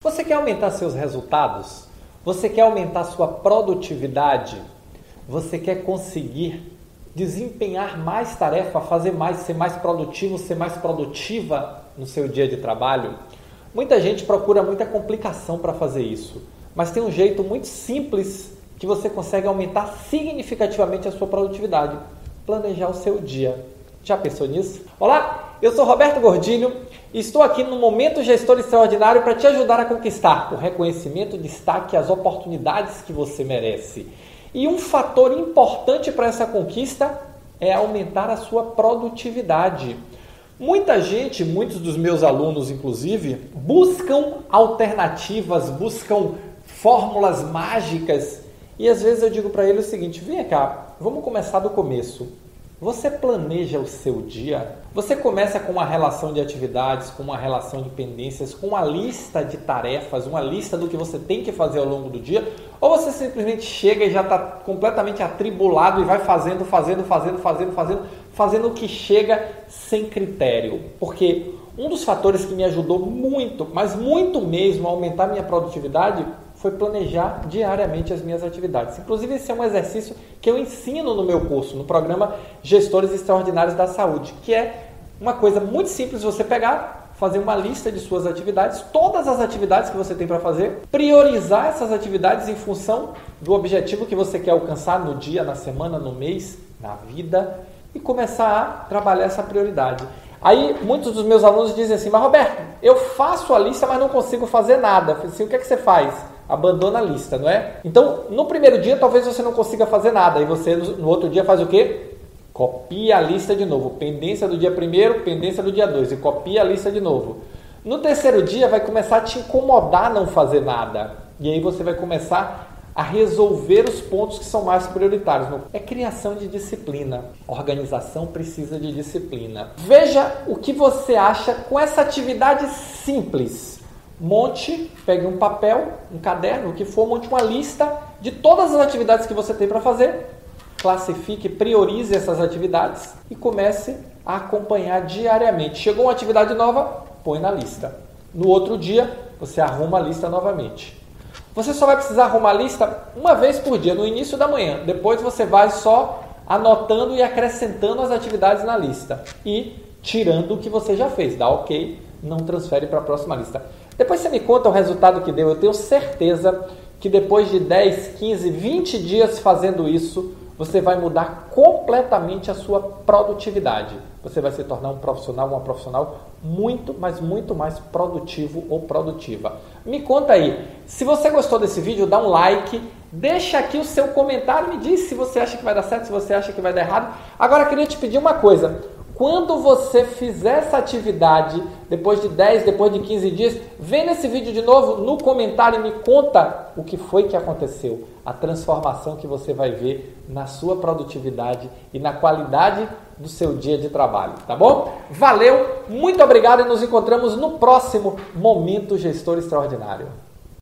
Você quer aumentar seus resultados? Você quer aumentar sua produtividade? Você quer conseguir desempenhar mais tarefa, fazer mais, ser mais produtivo, ser mais produtiva no seu dia de trabalho? Muita gente procura muita complicação para fazer isso, mas tem um jeito muito simples que você consegue aumentar significativamente a sua produtividade: planejar o seu dia. Já pensou nisso? Olá, eu sou Roberto Gordilho e estou aqui no Momento Gestor Extraordinário para te ajudar a conquistar o reconhecimento, o destaque e as oportunidades que você merece. E um fator importante para essa conquista é aumentar a sua produtividade. Muita gente, muitos dos meus alunos inclusive, buscam alternativas, buscam fórmulas mágicas e às vezes eu digo para eles o seguinte: vem cá, vamos começar do começo. Você planeja o seu dia? Você começa com uma relação de atividades, com uma relação de pendências, com uma lista de tarefas, uma lista do que você tem que fazer ao longo do dia? Ou você simplesmente chega e já está completamente atribulado e vai fazendo o que chega sem critério? Porque um dos fatores que me ajudou muito, mas muito mesmo, a aumentar minha produtividade foi planejar diariamente as minhas atividades. Inclusive, esse é um exercício que eu ensino no meu curso, no programa Gestores Extraordinários da Saúde, que é uma coisa muito simples: você pegar, fazer uma lista de suas atividades, todas as atividades que você tem para fazer, priorizar essas atividades em função do objetivo que você quer alcançar no dia, na semana, no mês, na vida, e começar a trabalhar essa prioridade. Aí, muitos dos meus alunos dizem assim: mas Roberto, eu faço a lista, mas não consigo fazer nada. Eu falei assim: o que é que você faz? Abandona a lista, não é? Então, no primeiro dia, talvez você não consiga fazer nada. E você, no outro dia, faz o quê? Copia a lista de novo. Pendência do dia 1º, pendência do dia 2. E copia a lista de novo. No terceiro dia, vai começar a te incomodar não fazer nada. E aí você vai começar a resolver os pontos que são mais prioritários. É criação de disciplina. Organização precisa de disciplina. Veja o que você acha com essa atividade simples. Monte, pegue um papel, um caderno, o que for, monte uma lista de todas as atividades que você tem para fazer, classifique, priorize essas atividades e comece a acompanhar diariamente. Chegou uma atividade nova, põe na lista. No outro dia, você arruma a lista novamente. Você só vai precisar arrumar a lista uma vez por dia, no início da manhã. Depois você vai só anotando e acrescentando as atividades na lista e tirando o que você já fez. Dá ok, não transfere para a próxima lista. Depois você me conta o resultado que deu. Eu tenho certeza que depois de 10, 15, 20 dias fazendo isso, você vai mudar completamente a sua produtividade. Você vai se tornar um profissional, uma profissional muito, mas muito mais produtivo ou produtiva. Me conta aí. Se você gostou desse vídeo, dá um like, deixa aqui o seu comentário, me diz se você acha que vai dar certo, se você acha que vai dar errado. Agora, eu queria te pedir uma coisa. Quando você fizer essa atividade, depois de 10, depois de 15 dias, vem nesse vídeo de novo no comentário e me conta o que foi que aconteceu, a transformação que você vai ver na sua produtividade e na qualidade do seu dia de trabalho, tá bom? Valeu, muito obrigado e nos encontramos no próximo Momento Gestor Extraordinário.